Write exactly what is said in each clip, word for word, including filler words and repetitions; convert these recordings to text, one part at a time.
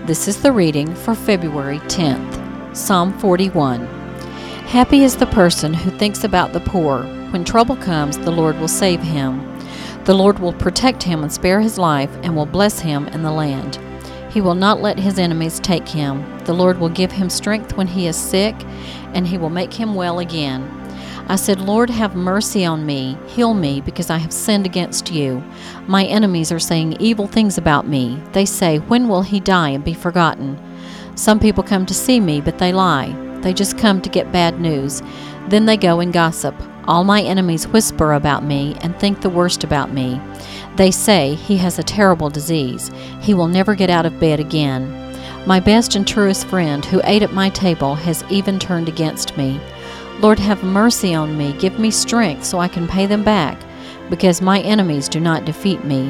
This is the reading for February tenth. Psalm forty-one. Happy is the person who thinks about the poor. When trouble comes, the Lord will save him. The Lord will protect him and spare his life, and will bless him in the land. He will not let his enemies take him. The Lord will give him strength when he is sick, and he will make him well again. I said, Lord, have mercy on me. Heal me, because I have sinned against you. My enemies are saying evil things about me. They say, when will he die and be forgotten? Some people come to see me, but they lie. They just come to get bad news. Then they go and gossip. All my enemies whisper about me and think the worst about me. They say, he has a terrible disease. He will never get out of bed again. My best and truest friend who ate at my table has even turned against me. Lord, have mercy on me. Give me strength so I can pay them back, because my enemies do not defeat me.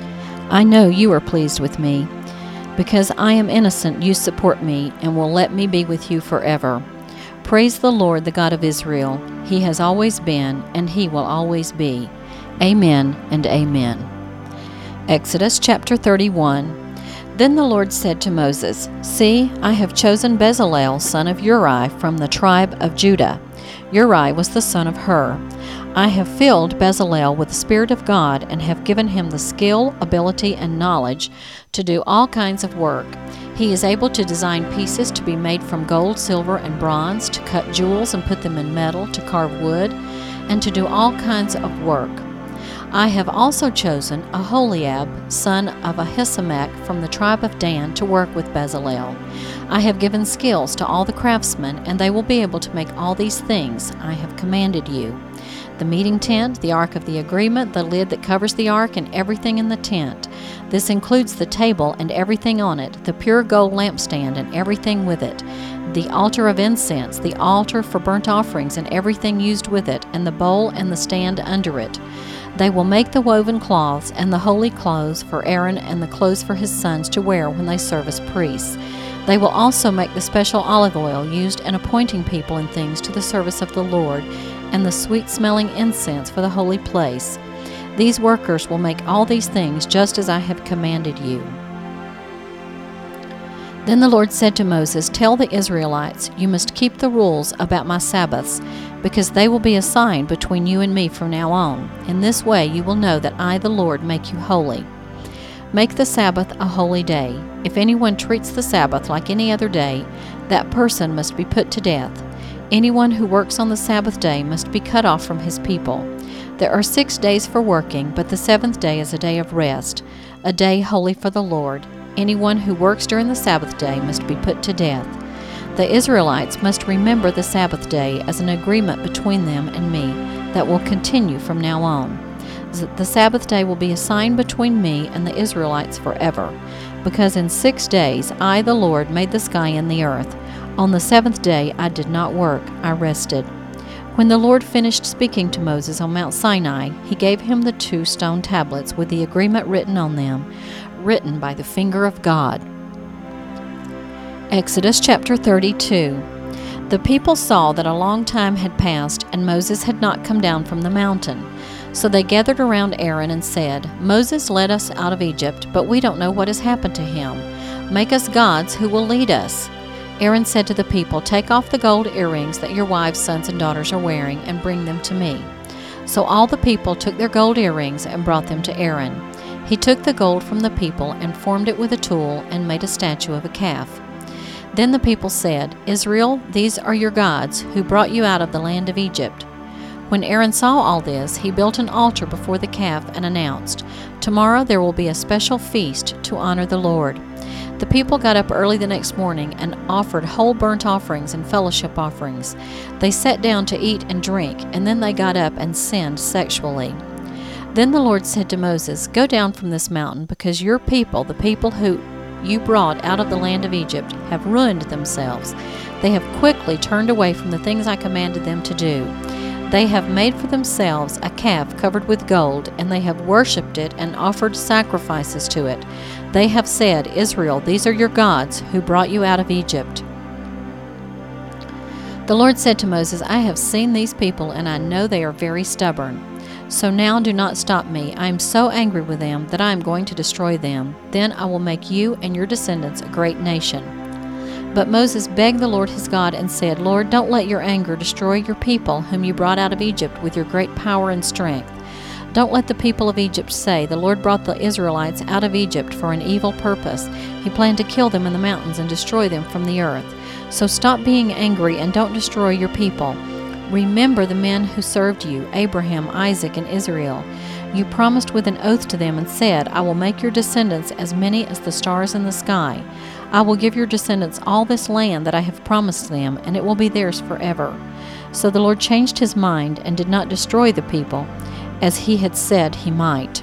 I know you are pleased with me. Because I am innocent, you support me and will let me be with you forever. Praise the Lord, the God of Israel. He has always been, and he will always be. Amen and amen. Exodus chapter thirty-one. Then the Lord said to Moses, See, I have chosen Bezalel, son of Uri, from the tribe of Judah. Uri was the son of Hur. I have filled Bezalel with the Spirit of God and have given him the skill, ability, and knowledge to do all kinds of work. He is able to design pieces to be made from gold, silver, and bronze, to cut jewels and put them in metal, to carve wood, and to do all kinds of work. I have also chosen Aholiab, son of Ahisamach, from the tribe of Dan, to work with Bezalel. I have given skills to all the craftsmen, and they will be able to make all these things I have commanded you: the meeting tent, the ark of the agreement, the lid that covers the ark, and everything in the tent. This includes the table and everything on it, the pure gold lampstand and everything with it, the altar of incense, the altar for burnt offerings and everything used with it, and the bowl and the stand under it. They will make the woven cloths and the holy clothes for Aaron and the clothes for his sons to wear when they serve as priests. They will also make the special olive oil used in appointing people and things to the service of the Lord, and the sweet-smelling incense for the holy place. These workers will make all these things just as I have commanded you. Then the Lord said to Moses, Tell the Israelites, you must keep the rules about my Sabbaths, because they will be a sign between you and me from now on. In this way you will know that I, the Lord, make you holy. Make the Sabbath a holy day. If anyone treats the Sabbath like any other day, that person must be put to death. Anyone who works on the Sabbath day must be cut off from his people. There are six days for working, but the seventh day is a day of rest, a day holy for the Lord. Anyone who works during the Sabbath day must be put to death. The Israelites must remember the Sabbath day as an agreement between them and me that will continue from now on. The Sabbath day will be a sign between me and the Israelites forever, because in six days I, the Lord, made the sky and the earth. On the seventh day I did not work, I rested. When the Lord finished speaking to Moses on Mount Sinai, he gave him the two stone tablets with the agreement written on them, written by the finger of God. Exodus chapter thirty-two. The people saw that a long time had passed, and Moses had not come down from the mountain. So they gathered around Aaron and said, Moses led us out of Egypt, but we don't know what has happened to him. Make us gods who will lead us. Aaron said to the people, Take off the gold earrings that your wives, sons, and daughters are wearing, and bring them to me. So all the people took their gold earrings and brought them to Aaron. He took the gold from the people and formed it with a tool and made a statue of a calf. Then the people said, Israel, these are your gods, who brought you out of the land of Egypt. When Aaron saw all this, he built an altar before the calf and announced, Tomorrow there will be a special feast to honor the Lord. The people got up early the next morning and offered whole burnt offerings and fellowship offerings. They sat down to eat and drink, and then they got up and sinned sexually. Then the Lord said to Moses, Go down from this mountain, because your people, the people who you brought out of the land of Egypt, have ruined themselves. They have quickly turned away from the things I commanded them to do. They have made for themselves a calf covered with gold, and they have worshipped it and offered sacrifices to it. They have said, Israel, these are your gods who brought you out of Egypt. The Lord said to Moses, I have seen these people, and I know they are very stubborn. So now do not stop me. I am so angry with them that I am going to destroy them. Then I will make you and your descendants a great nation." But Moses begged the Lord his God and said, "Lord, don't let your anger destroy your people whom you brought out of Egypt with your great power and strength. Don't let the people of Egypt say, 'The Lord brought the Israelites out of Egypt for an evil purpose. He planned to kill them in the mountains and destroy them from the earth.' So stop being angry and don't destroy your people. Remember the men who served you, Abraham, Isaac, and Israel. You promised with an oath to them and said, 'I will make your descendants as many as the stars in the sky. I will give your descendants all this land that I have promised them, and it will be theirs forever.' So the Lord changed his mind and did not destroy the people, as he had said he might.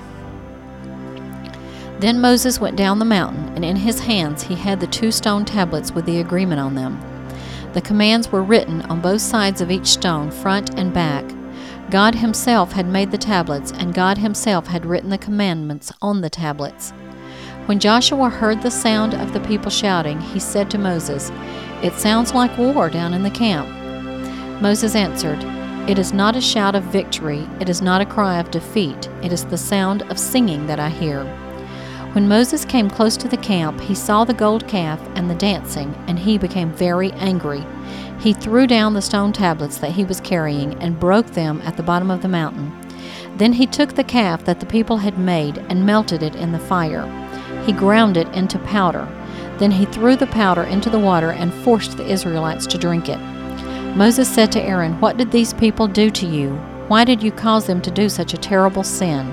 Then Moses went down the mountain, and in his hands he had the two stone tablets with the agreement on them. The commands were written on both sides of each stone, front and back. God himself had made the tablets, and God himself had written the commandments on the tablets. When Joshua heard the sound of the people shouting, he said to Moses, "It sounds like war down in the camp." Moses answered, "It is not a shout of victory, it is not a cry of defeat, it is the sound of singing that I hear." When Moses came close to the camp, he saw the gold calf and the dancing, and he became very angry. He threw down the stone tablets that he was carrying and broke them at the bottom of the mountain. Then he took the calf that the people had made and melted it in the fire. He ground it into powder. Then he threw the powder into the water and forced the Israelites to drink it. Moses said to Aaron, "What did these people do to you? Why did you cause them to do such a terrible sin?"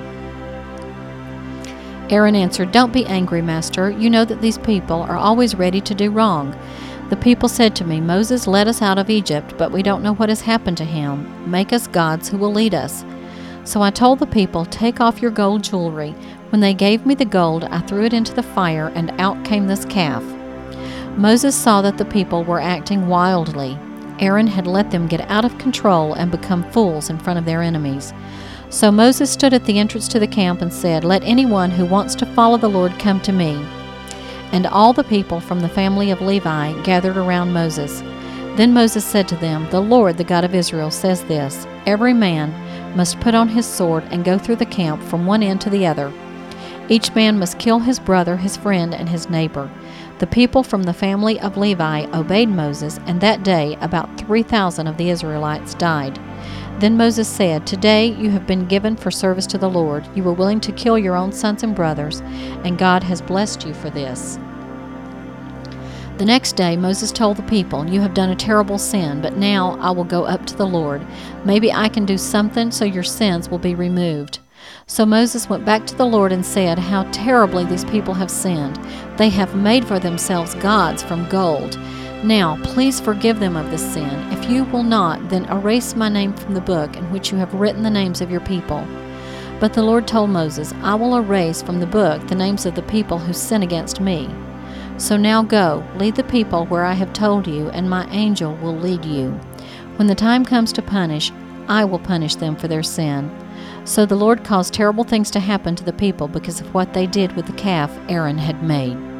Aaron answered, "Don't be angry, Master. You know that these people are always ready to do wrong. The people said to me, 'Moses led us out of Egypt, but we don't know what has happened to him. Make us gods who will lead us.' So I told the people, 'Take off your gold jewelry.' When they gave me the gold, I threw it into the fire, and out came this calf." Moses saw that the people were acting wildly. Aaron had let them get out of control and become fools in front of their enemies. So Moses stood at the entrance to the camp and said, "Let anyone who wants to follow the Lord come to me." And all the people from the family of Levi gathered around Moses. Then Moses said to them, "The Lord, the God of Israel, says this, 'Every man must put on his sword and go through the camp from one end to the other. Each man must kill his brother, his friend, and his neighbor.' The people from the family of Levi obeyed Moses, and that day about three thousand of the Israelites died. Then Moses said, 'Today you have been given for service to the Lord. You were willing to kill your own sons and brothers, and God has blessed you for this.'" The next day Moses told the people, "You have done a terrible sin, but now I will go up to the Lord. Maybe I can do something so your sins will be removed." So Moses went back to the Lord and said, "How terribly these people have sinned. They have made for themselves gods from gold. Now, please forgive them of this sin. If you will not, then erase my name from the book in which you have written the names of your people." But the Lord told Moses, "I will erase from the book the names of the people who sin against me. So now go, lead the people where I have told you, and my angel will lead you. When the time comes to punish, I will punish them for their sin." So the Lord caused terrible things to happen to the people because of what they did with the calf Aaron had made.